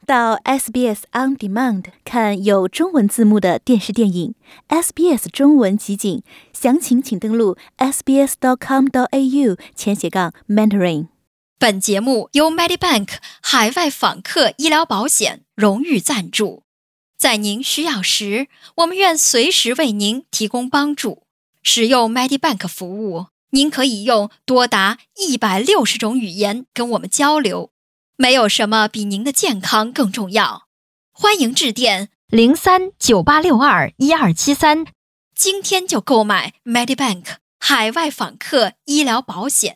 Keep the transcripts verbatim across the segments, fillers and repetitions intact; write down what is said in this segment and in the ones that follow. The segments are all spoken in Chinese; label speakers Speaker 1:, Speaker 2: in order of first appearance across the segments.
Speaker 1: 到 S B S On Demand 看有中文字幕的电视电影 S B S 中文集锦，详情请登录 s b s dot com dot a u 前斜杠 mentoring。
Speaker 2: 本节目由 Medibank 海外访客医疗保险荣誉赞助，在您需要时，我们愿随时为您提供帮助。使用 Medibank 服务，您可以用多达一百六十种语言跟我们交流，没有什么比您的健康更重要。欢迎致电零三九八六二一二七三，今天就购买 Medibank 海外访客医疗保险。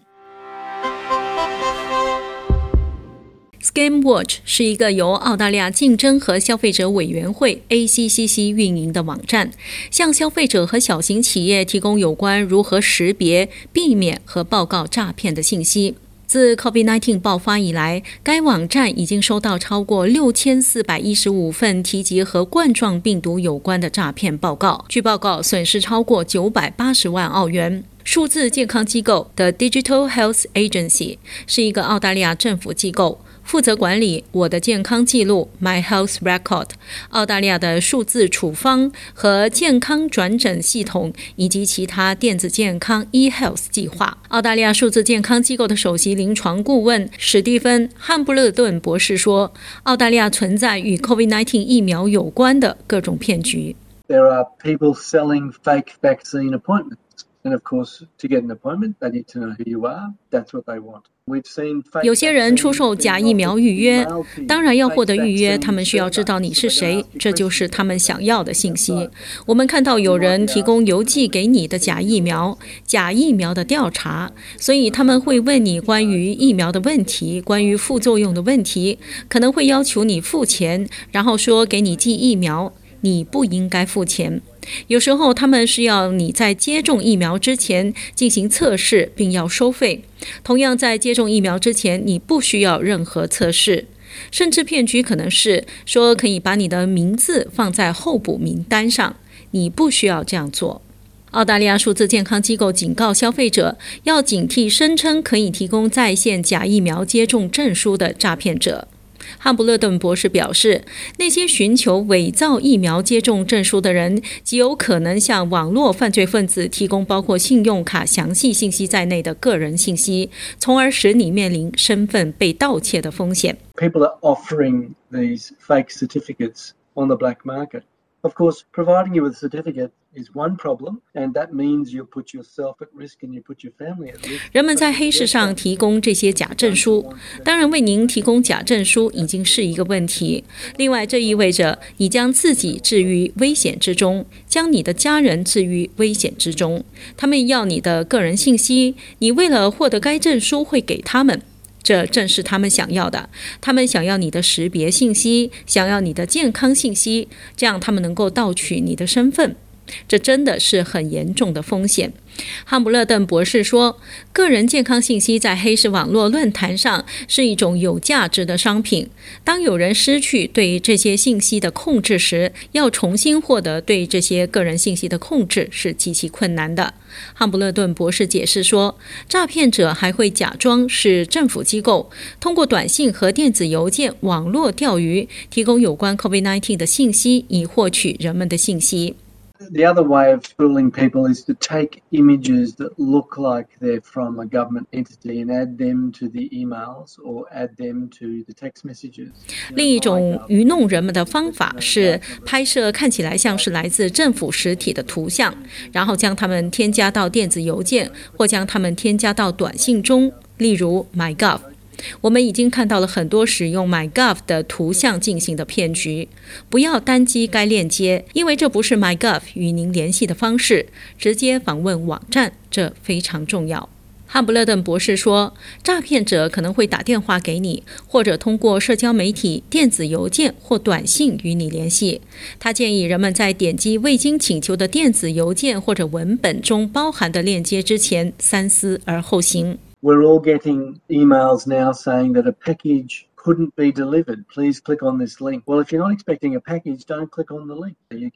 Speaker 3: Scam Watch 是一个由澳大利亚竞争和消费者委员会 A C C C 运营的网站，向消费者和小型企业提供有关如何识别、避免和报告诈骗的信息。自 COVID 十九 爆发以来，该网站已经收到超过六千四百一十五份提及和冠状病毒有关的诈骗报告，据报告损失超过九百八十万澳元。数字健康机构的 Digital Health Agency 是一个澳大利亚政府机构，负责管理我的健康记录 My Health Record、 澳大利亚的数字处方和健康转诊系统以及其他电子健康 eHealth 计划。澳大利亚数字健康机构的首席临床顾问史蒂芬·汉布勒顿博士说，澳大利亚存在与 COVID 十九 疫苗有关的各种骗局。
Speaker 4: There are people selling fake vaccine appointments.And of course, to get an appointment, they need to know who you are. That's what they want. We've seen fake
Speaker 3: 有些人出售假疫苗预约，当然要获得预约，他们需要知道你是谁，这就是他们想要的信息。我们看到有人提供邮寄给你的假疫苗、假疫苗的调查，所以他们会问你关于疫苗的问题，关于副作用的问题，可能会要求你付钱，然后说给你寄疫苗，你不应该付钱。有时候他们是要你在接种疫苗之前进行测试，并要收费。同样，在接种疫苗之前，你不需要任何测试。甚至骗局可能是说可以把你的名字放在候补名单上，你不需要这样做。澳大利亚数字健康机构警告消费者要警惕声称可以提供在线假疫苗接种证书的诈骗者。汉布勒顿博士表示，那些寻求伪造疫苗接种证书的人极有可能向网络犯罪分子提供包括信用卡详细信息在内的个人信息，从而使你面临身份被盗窃的风险。
Speaker 4: People are offering these fake certificates on the black market. Of course, providing you with a certificate is one problem, and that means you put yourself at risk and you put your family at risk.
Speaker 3: 人们在黑市上提供这些假证书，当然为您提供假证书已经是一个问题。另外，这意味着你将自己置于危险之中，将你的家人置于危险之中。他们要你的个人信息，你为了获得该证书会给他们。这正是他们想要的，他们想要你的识别信息，想要你的健康信息，这样他们能够盗取你的身份。这真的是很严重的风险。汉布勒顿博士说，个人健康信息在黑市网络论坛上是一种有价值的商品。当有人失去对这些信息的控制时，要重新获得对这些个人信息的控制是极其困难的。汉布勒顿博士解释说，诈骗者还会假装是政府机构，通过短信和电子邮件网络钓鱼，提供有关 COVID 十九 的信息，以获取人们的信息。
Speaker 4: The other way of fooling people is to take images that look like they're from a government entity and add them to the emails or add them to the text messages.
Speaker 3: 另一种愚弄人们的方法是拍摄看起来像是来自政府实体的图像，然后将它们添加到电子邮件或将它们添加到短信中，例如 MyGov。我们已经看到了很多使用 MyGov 的图像进行的骗局，不要单击该链接，因为这不是 MyGov 与您联系的方式，直接访问网站，这非常重要。汉布勒顿博士说，诈骗者可能会打电话给你，或者通过社交媒体、电子邮件或短信与你联系。他建议人们在点击未经请求的电子邮件或者文本中包含的链接之前三思而后行。
Speaker 4: We're all getting emails now saying that a package couldn't be delivered. Please click on this link. Well, if you're not expecting a package, don't click on the link. You're getting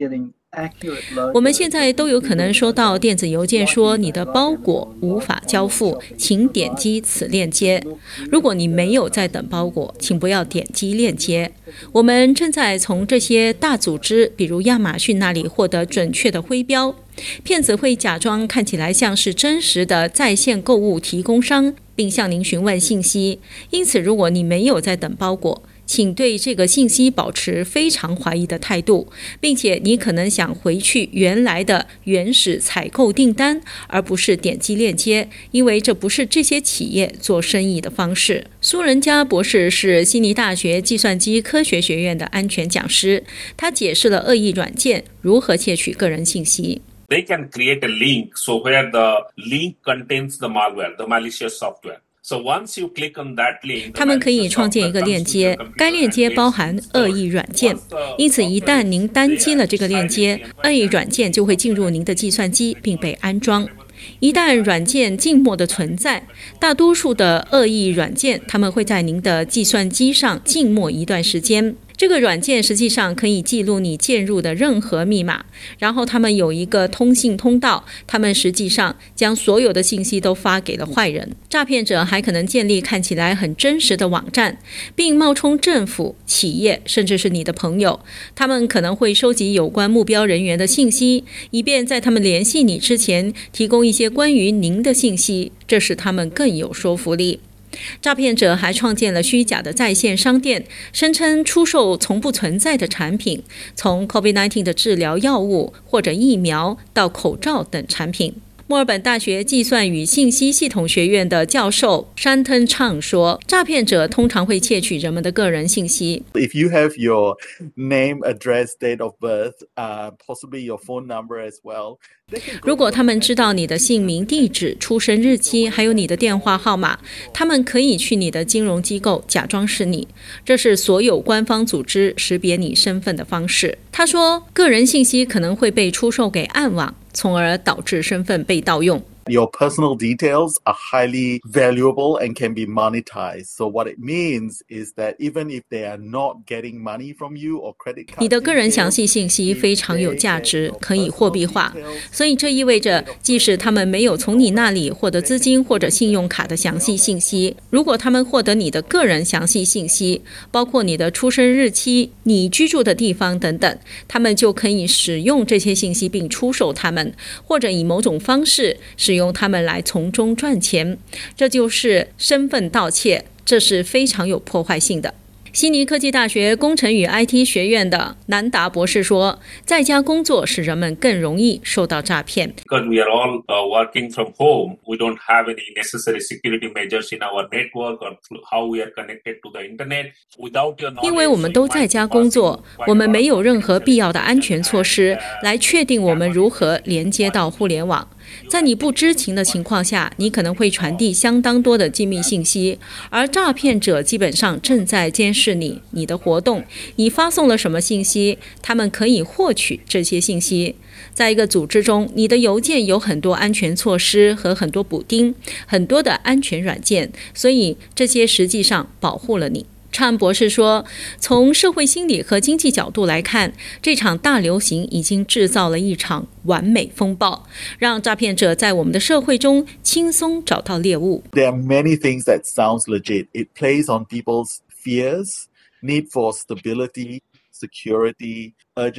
Speaker 3: 我们现在都有可能收到电子邮件说你的包裹无法交付，请点击此链接。如果你没有在等包裹，请不要点击链接。我们正在从这些大组织，比如亚马逊那里获得准确的徽标。骗子会假装看起来像是真实的在线购物提供商，并向您询问信息。因此，如果你没有在等包裹，请对这个信息保持非常怀疑的态度，并且你可能想回去原来的原始采购订单，而不是点击链接，因为这不是这些企业做生意的方式。苏仁嘉博士是悉尼大学计算机科学学院的安全讲师，他解释了恶意软件如何窃取个人信息。
Speaker 5: They can create a link, so where the link contains the malware, the malicious software.So once you click on that link,
Speaker 3: 他们可以创建一个链接，该链接包含恶意软件，因此一旦您单击了这个链接，恶意软件就会进入您的计算机并被安装。一旦软件静默的存在，大多数的恶意软件它们会在您的计算机上静默一段时间。这个软件实际上可以记录你键入的任何密码，然后他们有一个通信通道，他们实际上将所有的信息都发给了坏人。诈骗者还可能建立看起来很真实的网站，并冒充政府、企业，甚至是你的朋友。他们可能会收集有关目标人员的信息，以便在他们联系你之前提供一些关于您的信息，这使他们更有说服力。诈骗者还创建了虚假的在线商店，声称出售从不存在的产品，从 COVID 十九 的治疗药物或者疫苗到口罩等产品。墨尔本大学计算与信息系统学院的教授山腾畅说，诈骗者通常会窃取人们的个人信息。
Speaker 6: If you have your name, address, date of birth, uh, possibly your phone number as well.
Speaker 3: 如果他们知道你的姓名、地址、出生日期，还有你的电话号码，他们可以去你的金融机构假装是你。这是所有官方组织识别你身份的方式。他说，个人信息可能会被出售给暗网，从而导致身份被盗用。
Speaker 6: Your personal details are highly valuable and can be monetized. So what it means is that even if they are not getting money from you or credit card,
Speaker 3: 你的个人详细信息非常有价值，可以货币化。所以这意味着，即使他们没有从你那里获得资金或者信用卡的详细信息，如果他们获得你的个人详细信息，包括你的出生日期、你居住的地方等等，他们就可以使用这些信息并出售它们，或者以某种方式使用他们来从中赚钱。这就是身份盗窃，这是非常有破坏性的。悉尼科技大学工程与 I T 学院的南达博士说，在家工作使人们更容易受到诈骗。
Speaker 5: Because we are all uh, working from home, we don't have any necessary security measures in our network or how we are connected to the internet. Without your knowledge,
Speaker 3: 因为我们都在家工作，我们没有任何必要的安全措施来确定我们如何连接到互联网。在你不知情的情况下，你可能会传递相当多的机密信息，而诈骗者基本上正在监视你、你的活动，你发送了什么信息，他们可以获取这些信息。在一个组织中，你的邮件有很多安全措施和很多补丁，很多的安全软件，所以这些实际上保护了你。畅博士说，从社会心理和经济角度来看，这场大流行已经制造了一场完美风暴，让诈骗者在我们的社会中轻松找到猎物。
Speaker 6: there are many things that sounds legit. It plays on people's fears, need for stability, security,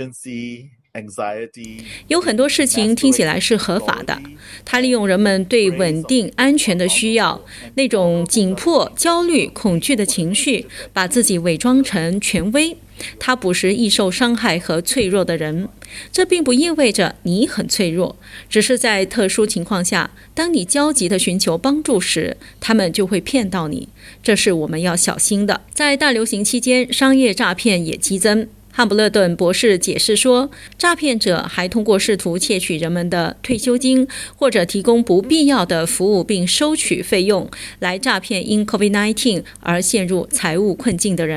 Speaker 6: urgency.Anxiety,
Speaker 3: 有很多事情听起来是合法的，它利用人们对稳定、安全的需要，那种紧迫、焦虑、恐惧的情绪，把自己伪装成权威。它捕食易受伤害和脆弱的人。这并不意味着你很脆弱，只是在特殊情况下，当你焦急地寻求帮助时，他们就会骗到你。这是我们要小心的。在大流行期间，商业诈骗也激增。汉布勒顿博士解释说，诈骗者还通过试图窃取人们的退休金，或者提供不必要的服务并收取费用，来诈骗因 COVID 十九 而陷入财务困境的人。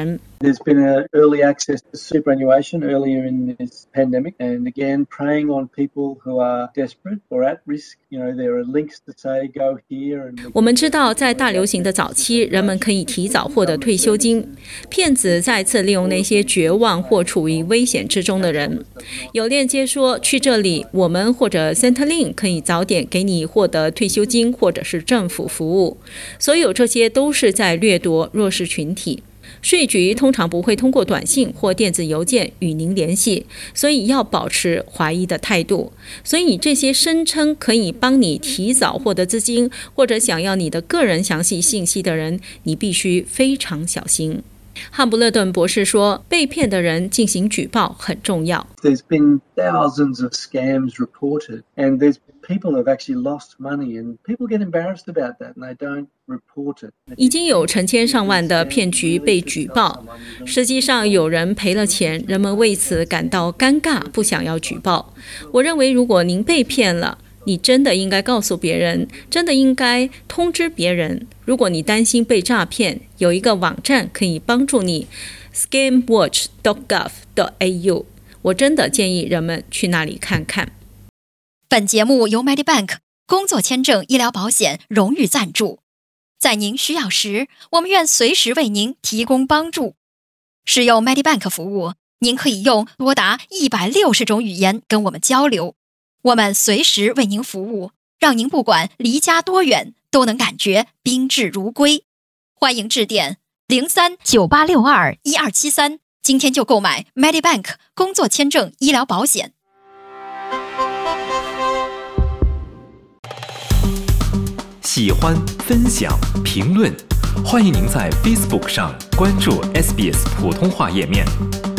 Speaker 4: There's been an early access to superannuation earlier in this pandemic, and again, preying on people who are desperate or at risk. You know, there are links to say go here. And
Speaker 3: 我们知道，在大流行的早期，人们可以提早获得退休金。骗子再次利用那些绝望或处于危险之中的人，有链接说去这里，我们或者 Centrelink 可以早点给你获得退休金，或者是政府服务。所有这些都是在掠夺弱势群体。税局通常不会通过短信或电子邮件与您联系，所以要保持怀疑的态度。所以这些声称可以帮你提早获得资金，或者想要你的个人详细信息的人，你必须非常小心。汉布勒顿博士说，被骗的人进行举报很重要。
Speaker 4: There's been thousands of scams reported, and there's people have actually lost money, and people get embarrassed about that, and they don't report it.
Speaker 3: 已经有成千上万的骗局被举报，实际上有人赔了钱，人们为此感到尴尬，不想要举报。我认为，如果您被骗了，你真的应该告诉别人，真的应该通知别人。如果你担心被诈骗，有一个网站可以帮助你 scam watch dot gov dot a u， 我真的建议人们去那里看看。
Speaker 2: 本节目由 Medibank 工作签证医疗保险荣誉赞助，在您需要时，我们愿随时为您提供帮助。使用 Medibank 服务，您可以用多达一百六十种语言跟我们交流，我们随时为您服务，让您不管离家多远，都能感觉宾至如归。欢迎致电零三九八六二一二七三，今天就购买 Medibank 工作签证医疗保险。
Speaker 7: 喜欢、分享、评论，欢迎您在 Facebook 上关注 S B S 普通话页面。